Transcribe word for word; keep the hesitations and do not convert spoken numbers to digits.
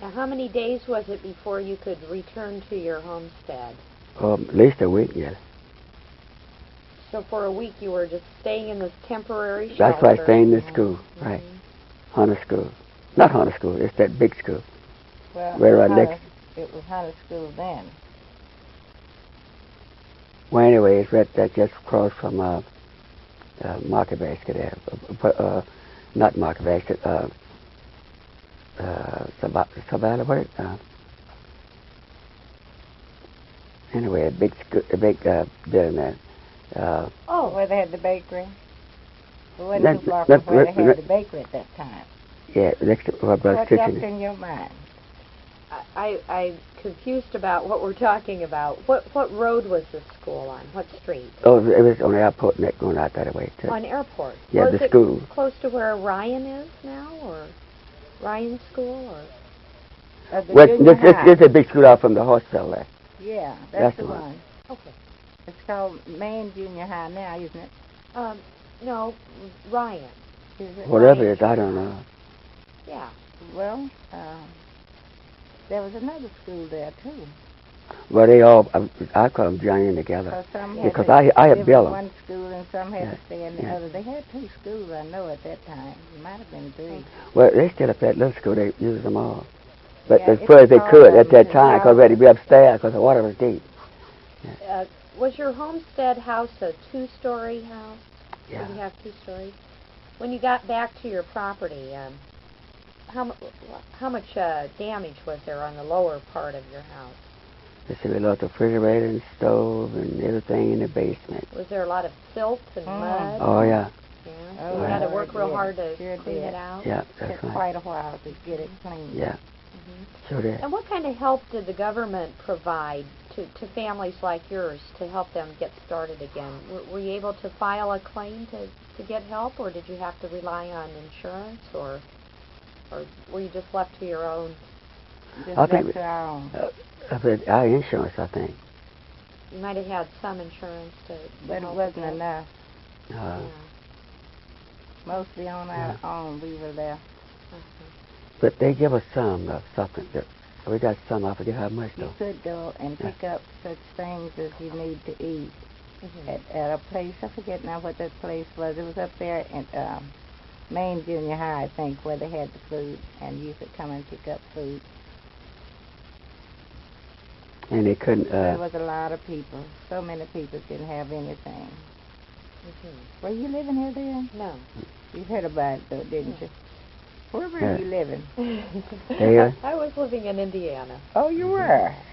Now, how many days was it before you could return to your homestead? Um, at least a week, yes. So for a week you were just staying in this temporary shelter? That's why I stayed in the school, mm-hmm. right. Hunter school. Not Hunter school, it's that big school. Well, right around Hunter, next. it was Hunter school then. Well, anyway, it's right there just across from uh, uh, Market Basket there. Uh, uh, not Market Basket, uh, uh, Savannah, what is it? Uh, anyway, a big, a big uh, building there. Uh, oh, where they had the bakery? It wasn't that, too far that, from where that, they had that, the bakery at that time. Yeah, next to my brother's What's up kitchen. in your mind? I, I'm confused about what we're talking about. What what road was this school on? What street? Oh, it was on the airport neck going out that way. Too. On Airport? Yeah, was the it school. Close to where Ryan is now, or Ryan School, or? Uh, the well, junior this, this, high. this is a big school out from the hospital there. Yeah, that's, That's the the one. one. Okay. It's called Maine Junior High now, isn't it? Um, no, Ryan. Is it? Whatever Ryan it is, I don't know. Yeah. Well, uh, there was another school there too. Well, they all, I, I call them joining together. Because some Because had I, I live had in built them. one school and some had Yeah, to stay in the yeah. other. They had two schools, I know, at that time. It might have been three. Well, they still up at little school, they used them all. But Yeah, as it's far as they called, could at um, that time, because we had to be upstairs because the water was deep. Uh, was your homestead house a two-story house? Yeah. Did you have two stories? When you got back to your property, um, how, mu- how much uh, damage was there on the lower part of your house? They said we lost the refrigerator and stove and everything in the basement. Was there a lot of silt and Mm. mud? Oh, yeah. Yeah. Oh, you had to yeah. work real Yeah, hard to sure clean did. it out? Yeah, It that's took right. quite a while to get it clean. Yeah, Mm-hmm. sure did. And what kind of help did the government provide to, to families like yours to help them get started again? Were, were you able to file a claim to, to get help, or did you have to rely on insurance, or or were you just left to your own? Just I left think to our own. Uh, I think our insurance, I think. You might have had some insurance to, to But it help wasn't with that. enough. Uh, Yeah. Mostly on our own, we were there. Uh-huh. But they give us some of something. That, we got some, I forget how much You though. could go and Yeah. pick up such things as you need to eat Mhm. at, at a place. I forget now what that place was. It was up there at um, Maine Junior High, I think, where they had the food, and you could come and pick up food. And they couldn't, There uh, was a lot of people. So many people didn't have anything. Mhm. Were you living here then? No. You heard about it, though, didn't you? Where were Yeah. you living? There. I was living in Indiana. Oh, you were?